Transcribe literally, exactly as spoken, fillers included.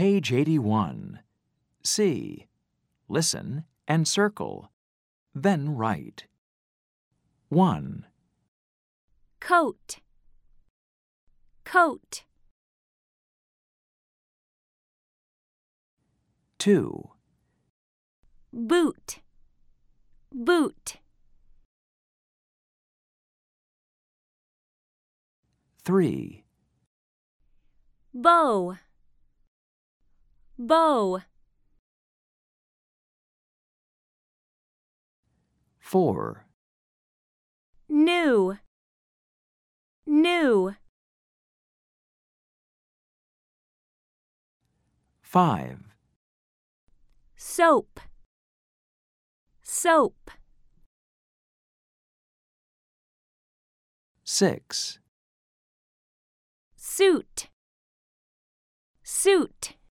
Page eighty-one. C. Listen and circle. Then write. one. Coat, coat. two. Boot, boot. three. Bow, bow. four. New, new. five. Soap, soap. six. Suit, suit.